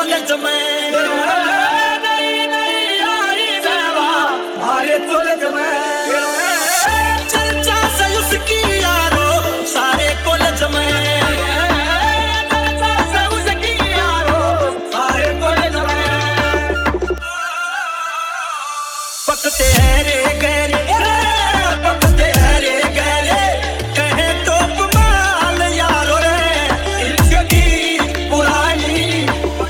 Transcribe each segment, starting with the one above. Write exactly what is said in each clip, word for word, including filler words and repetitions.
College में नहीं नहीं आई जावा हमारे कॉलेज में चर्चा से उसकी यारो सारे कॉलेज में चर्चा से उसकी यारो सारे कॉलेज में पकते हैं रे गहरे पकते हैं रे गहरे कहे तो कमाल यारो रे इश्क की पुरानी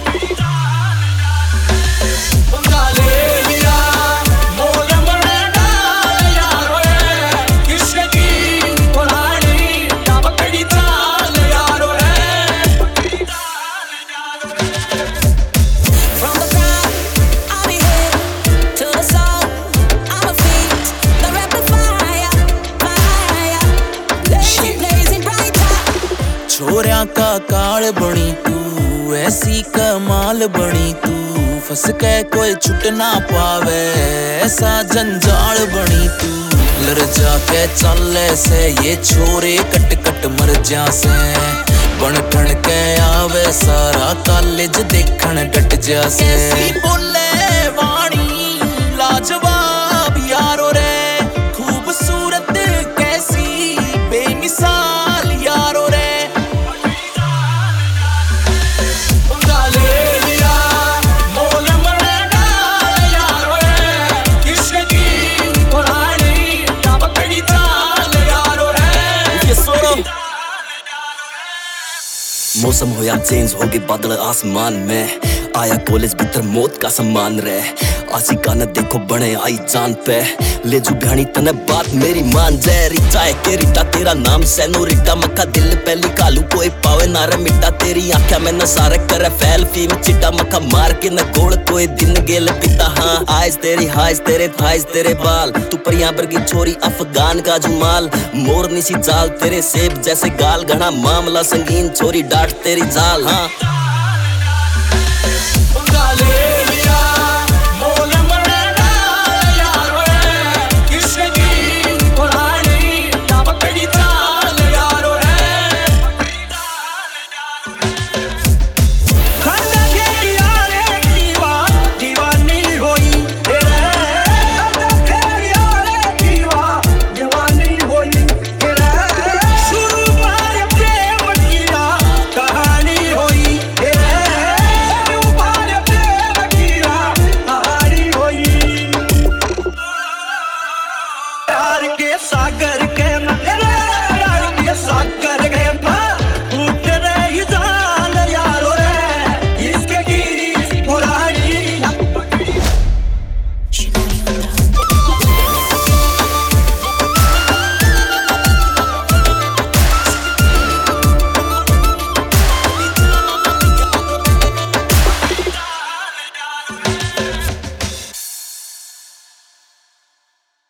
पंगा ले लिया मोल मरे डाल यारो रे इश्क की पुरानी तब कड़ी चाल यारो रे From the ground, I'll be here to the soul. I'm a fiend, the rapid fire, fire, blazing, blazing brighter. छोरियां का काल बनी तू, ऐसी कमाल बनी तू, फंस के कोई छुट ना पावे, ऐसा जंजाल बनी तू। लड़ जाके चले से ये छोरे कट कट मर जा से, बन ठन के आवे सारा कॉलेज देखण डट जा से। ऐसी बोले वाणी लाजवाब यारो रे, खूबसूरत कैसी बेमिसाल यारो रे। पंगा ले लिया मोल मरे डाल यारो रे इश्क की पुरानी तब कड़ी चाल यारो रे ये सोरो मौसम होया चेंज हो गए बादल आसमान में, आया कॉलेज भीतर मौत का सम्मान रे। आशिका न देखो बने आई चांद पे, ले जू भ्याणी तने बात मेरी मान जाए। रिचा है के रिटा तेरा नाम सेनोरिटा, मक्का दिल पहली कालू कोई पावे ना रे मिटा। तेरी आंखें में न सारे करे फैल फीम चिट्टा, मक्का मार के न गोल कोई दिन गेल पिता। हाँ आइज तेरी हाइज तेरे थाइज तेरे बाल, तू परियां वर्गी छोरी अफगान का जुमाल। मोरनी सी चाल तेरे सेब जैसे गाल, घना मामला संगीन छोरी डांट तेरी जाल। हाँ